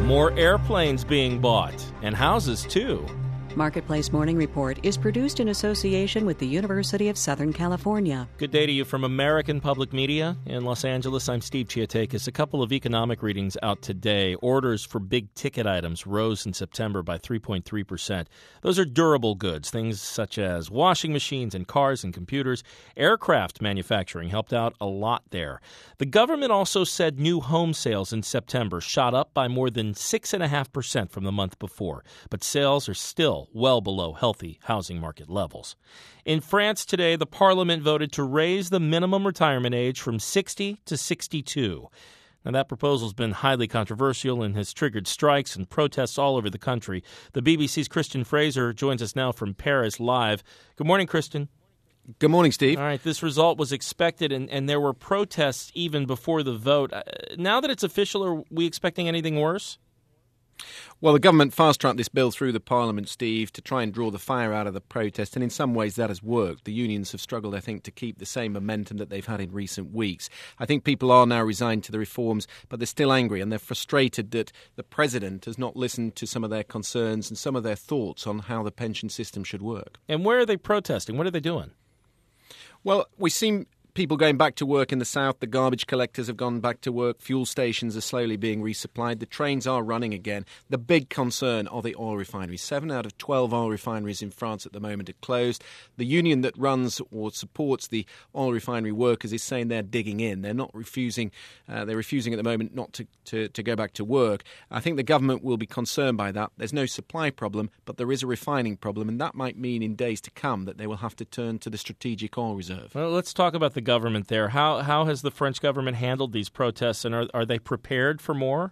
More airplanes being bought, and houses too. Marketplace Morning Report is produced in association with the University of Southern California. Good day to you from American Public Media. In Los Angeles, I'm Steve Chiatakis. A couple of economic readings out today. Orders for big-ticket items rose in September by 3.3%. Those are durable goods, things such as washing machines and cars and computers. Aircraft manufacturing helped out a lot there. The government also said new home sales in September shot up by more than 6.5% from the month before, but sales are still well below healthy housing market levels. In France today, the parliament voted to raise the minimum retirement age from 60 to 62. Now, that proposal has been highly controversial and has triggered strikes and protests all over the country. The BBC's Christian Fraser joins us now from Paris live. Good morning, Christian. Good morning, Steve. All right, this result was expected, and there were protests even before the vote. Now that it's official, are we expecting anything worse? Well, the government fast-tracked this bill through the Parliament, Steve, to try and draw the fire out of the protest, and in some ways that has worked. The unions have struggled, I think, to keep the same momentum that they've had in recent weeks. I think people are now resigned to the reforms, but they're still angry, and they're frustrated that the President has not listened to some of their concerns and some of their thoughts on how the pension system should work. And where are they protesting? What are they doing? Well, we've seen people going back to work in the south. The garbage collectors have gone back to work. Fuel stations are slowly being resupplied. The trains are running again. The big concern are the oil refineries. 7 out of 12 oil refineries in France at the moment are closed. The union that runs or supports the oil refinery workers is saying they're digging in. They're not refusing. They're refusing at the moment not to go back to work. I think the government will be concerned by that. There's no supply problem, but there is a refining problem, and that might mean in days to come that they will have to turn to the strategic oil reserve. Well, let's talk about the government there. How has the French government handled these protests, and are they prepared for more?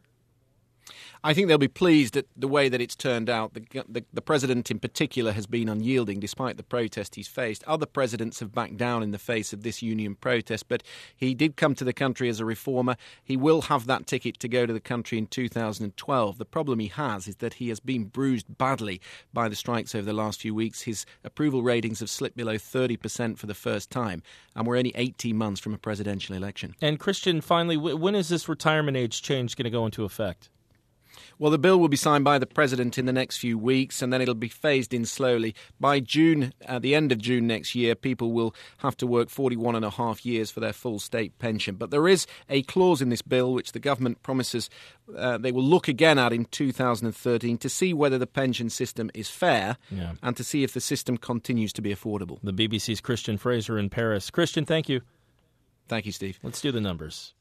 I think they'll be pleased at the way that it's turned out. The president in particular has been unyielding despite the protest he's faced. Other presidents have backed down in the face of this union protest, but he did come to the country as a reformer. He will have that ticket to go to the country in 2012. The problem he has is that he has been bruised badly by the strikes over the last few weeks. His approval ratings have slipped below 30% for the first time, and we're only 18 months from a presidential election. And Christian, finally, when is this retirement age change going to go into effect? Well, the bill will be signed by the President in the next few weeks, and then it'll be phased in slowly. By June, at the end of June next year, people will have to work 41 and a half years for their full state pension. But there is a clause in this bill which the government promises they will look again at in 2013 to see whether the pension system is fair and to see if the system continues to be affordable. The BBC's Christian Fraser in Paris. Christian, thank you. Thank you, Steve. Let's do the numbers.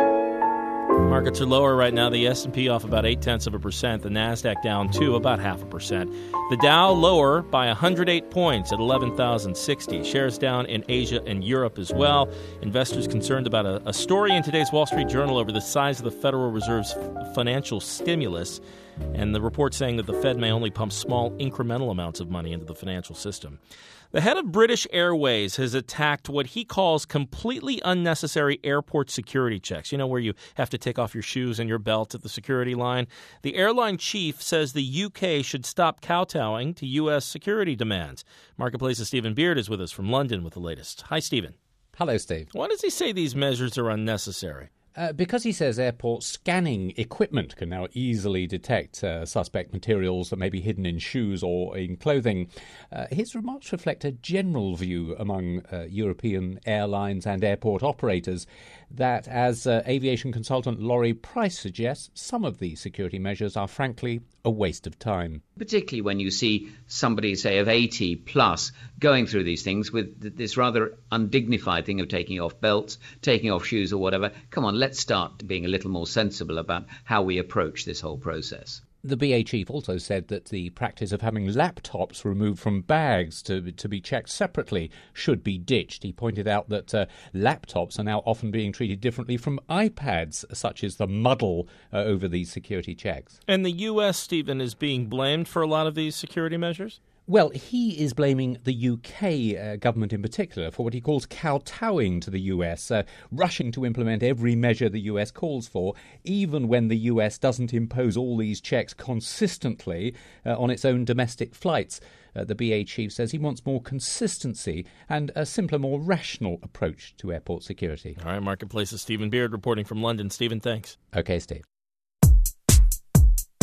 Markets are lower right now. The S&P off about 0.8%. The Nasdaq down 2, about 0.5%. The Dow lower by 108 points at 11,060. Shares down in Asia and Europe as well. Investors concerned about a story in today's Wall Street Journal over the size of the Federal Reserve's financial stimulus, and the report saying that the Fed may only pump small incremental amounts of money into the financial system. The head of British Airways has attacked what he calls completely unnecessary airport security checks. You know, where you have to take off your shoes and your belt at the security line. The airline chief says the UK should stop kowtowing to U.S. security demands. Marketplace's Stephen Beard is with us from London with the latest. Hi, Stephen. Hello, Steve. Why does he say these measures are unnecessary? Because he says airport scanning equipment can now easily detect suspect materials that may be hidden in shoes or in clothing. His remarks reflect a general view among European airlines and airport operators that, as aviation consultant Laurie Price suggests, some of these security measures are frankly a waste of time. Particularly when you see somebody, say, of 80 plus going through these things with this rather undignified thing of taking off belts, taking off shoes or whatever. Come on, let's start being a little more sensible about how we approach this whole process. The BA chief also said that the practice of having laptops removed from bags to be checked separately should be ditched. He pointed out that laptops are now often being treated differently from iPads, such as the muddle over these security checks. And the U.S., Stephen, is being blamed for a lot of these security measures? Well, he is blaming the UK government in particular for what he calls kowtowing to the US, rushing to implement every measure the US calls for, even when the US doesn't impose all these checks consistently on its own domestic flights. The BA chief says he wants more consistency and a simpler, more rational approach to airport security. All right, Marketplace's Stephen Beard reporting from London. Stephen, thanks. Okay, Steve.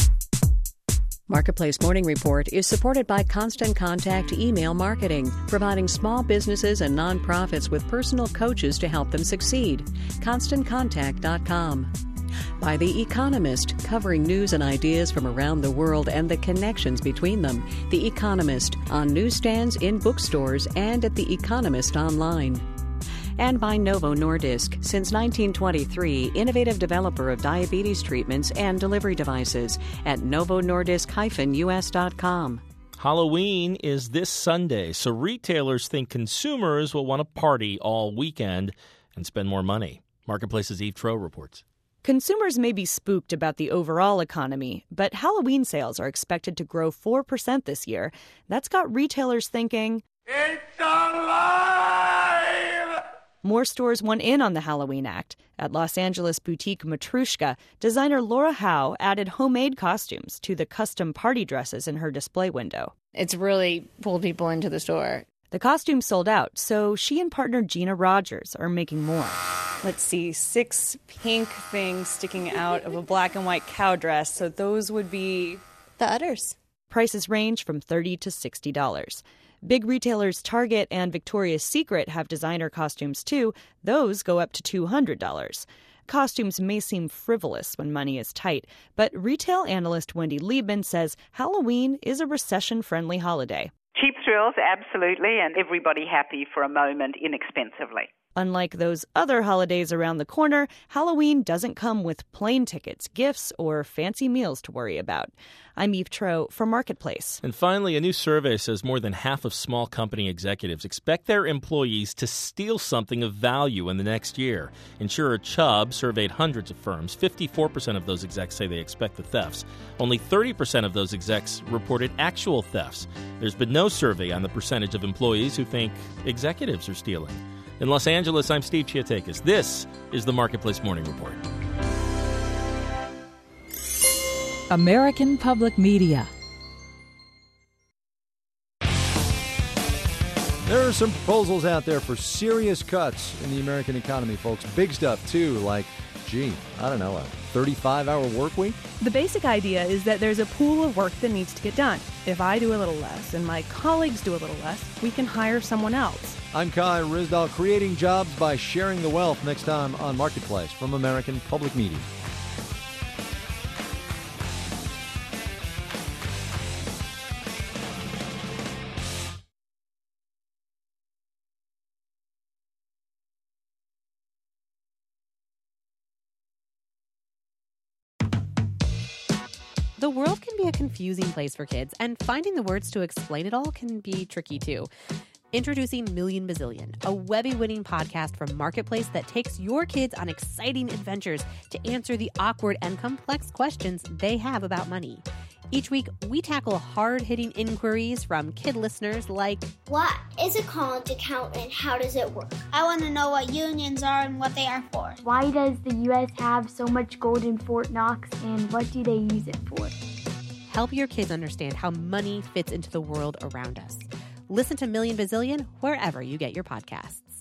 Marketplace Morning Report is supported by Constant Contact Email Marketing, providing small businesses and nonprofits with personal coaches to help them succeed. ConstantContact.com. By The Economist, covering news and ideas from around the world and the connections between them. The Economist, on newsstands, in bookstores, and at The Economist online. And by Novo Nordisk, since 1923, innovative developer of diabetes treatments and delivery devices at novonordisk-us.com. Halloween is this Sunday, so retailers think consumers will want to party all weekend and spend more money. Marketplace's Eve Troeh reports. Consumers may be spooked about the overall economy, but Halloween sales are expected to grow 4% this year. That's got retailers thinking, it's alive! More stores want in on the Halloween act. At Los Angeles boutique Matrushka, designer Laura Howe added homemade costumes to the custom party dresses in her display window. It's really pulled people into the store. The costumes sold out, so she and partner Gina Rogers are making more. Let's see, 6 pink things sticking out of a black and white cow dress, so those would be the udders. Prices range from $30 to $60. Big retailers Target and Victoria's Secret have designer costumes too. Those go up to $200. Costumes may seem frivolous when money is tight, but retail analyst Wendy Liebman says Halloween is a recession-friendly holiday. Cheap thrills, absolutely, and everybody happy for a moment inexpensively. Unlike those other holidays around the corner, Halloween doesn't come with plane tickets, gifts, or fancy meals to worry about. I'm Eve Troeh for Marketplace. And finally, a new survey says more than half of small company executives expect their employees to steal something of value in the next year. Insurer Chubb surveyed hundreds of firms. 54% of those execs say they expect the thefts. Only 30% of those execs reported actual thefts. There's been no survey on the percentage of employees who think executives are stealing. In Los Angeles, I'm Steve Chiatakis. This is the Marketplace Morning Report. American Public Media. There are some proposals out there for serious cuts in the American economy, folks. Big stuff, too, like, a 35-hour work week? The basic idea is that there's a pool of work that needs to get done. If I do a little less and my colleagues do a little less, we can hire someone else. I'm Kai Ryssdal, creating jobs by sharing the wealth, next time on Marketplace from American Public Media. The world can be a confusing place for kids, and finding the words to explain it all can be tricky too. Introducing Million Bazillion, a Webby-winning podcast from Marketplace that takes your kids on exciting adventures to answer the awkward and complex questions they have about money. Each week, we tackle hard-hitting inquiries from kid listeners like, what is a college account and how does it work? I want to know what unions are and what they are for. Why does the U.S. have so much gold in Fort Knox and what do they use it for? Help your kids understand how money fits into the world around us. Listen to Million Bazillion wherever you get your podcasts.